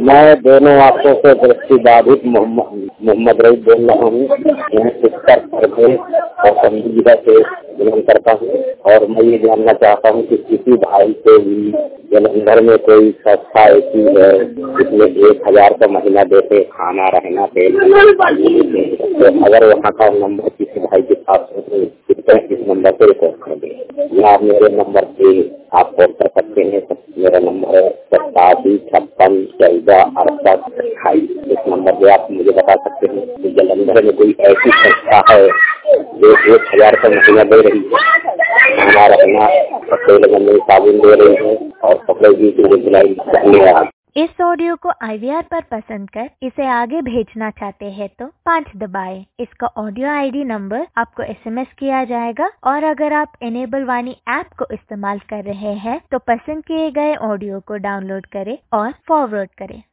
मैं दोनों आंखों से दृष्टिबाधित मोहम्मद रईस बोल रहा हूँ। मैं उत्तर प्रदेश और संजीदा से बिलोंग करता हूँ और मैं ये जानना चाहता हूँ कि किसी भाई को भी जलंधर में कोई संस्था ऐसी है जिसमें 1000 का महीना देते खाना रहना तेल, तो अगर वहाँ का नंबर किसी भाई के पास हो तो इस नंबर पे रिपोर्ट कर दें या मेरे नंबर पे आप कॉल कर सकते हैं। मेरा नंबर है 8756146828। इस नंबर पे आप मुझे बता सकते हैं कि जलंधर में कोई ऐसी संस्था है जो 1000 का महीना दे रही है, खाना रहना तेल गंदे साबुन दे रही है और कपड़े भी सिलाई करने वाला। इस ऑडियो को IVR पर पसंद कर इसे आगे भेजना चाहते हैं तो 5 दबाएं। इसका ऑडियो ID नंबर आपको SMS किया जाएगा और अगर आप इनेबल वाणी ऐप को इस्तेमाल कर रहे हैं तो पसंद किए गए ऑडियो को डाउनलोड करें और फॉरवर्ड करें।